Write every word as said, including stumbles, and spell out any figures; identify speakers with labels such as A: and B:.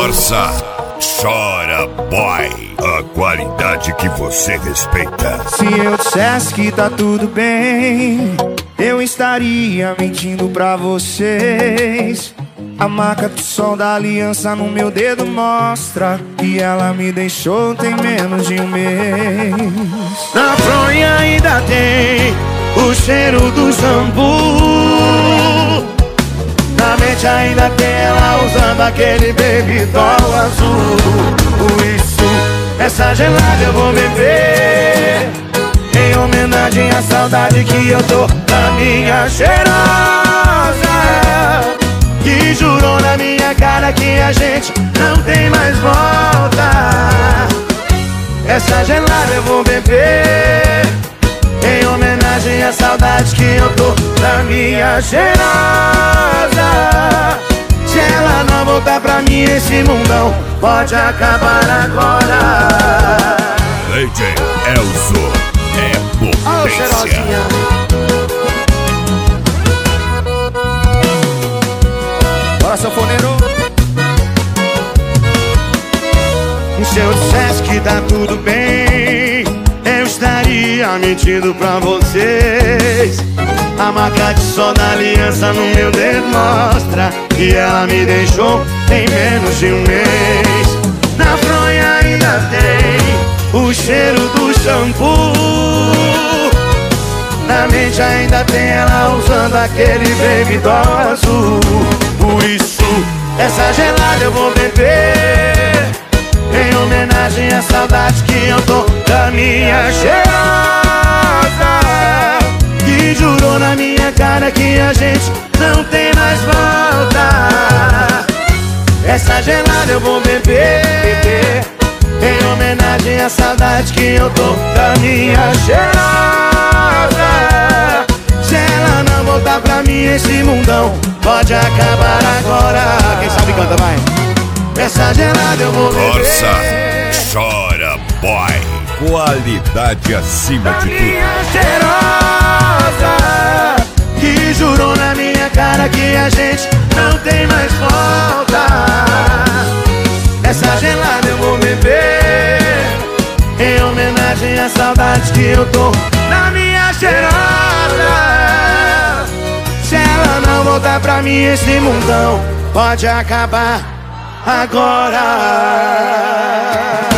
A: Força, chora boy, a qualidade que você respeita.
B: Se eu dissesse que tá tudo bem, eu estaria mentindo pra vocês. A marca do sol da aliança no meu dedo mostra que ela me deixou tem menos de um mês. Na fronha ainda tem o cheiro do shampoo. Na mente ainda tem ela usando aquele baby doll azul. Por isso, essa gelada eu vou beber, em homenagem à saudade que eu tô da minha cheirosa, que jurou na minha cara que a gente não tem mais volta. Essa gelada eu vou beber, em homenagem à saudade que eu tô da minha cheirosa. Se ela não voltar pra mim, esse mundão pode acabar agora.
A: D J Elzo é
B: Oh, cheirosinha.
A: potência.
B: Bora, sanfoneiro. Se eu dissesse que tá tudo bem, eu estaria mentindo pra vocês. A marca de sol da aliança no meu dedo mostra que ela me deixou em menos de um mês. Na fronha ainda tem o cheiro do shampoo. Na mente ainda tem ela usando aquele baby doll azul. Por isso, essa gelada eu vou beber, em homenagem à saudade que eu tô da minha cheirosa, que jurou na minha cara que a gente não tem mais volta. Essa gelada eu vou beber, em homenagem à saudade que eu tô da minha cheirosa. Se ela não voltar pra mim, esse mundão pode acabar agora. Quem sabe canta, vai. Essa gelada eu vou beber.
A: Força, chora boy, qualidade acima de tudo.
B: Minha cheirosa, que jurou na minha cara que a gente não tem mais volta. Essa gelada eu vou beber, em homenagem à saudade que eu tô na minha cheirosa. Se ela não voltar pra mim, esse mundão pode acabar agora.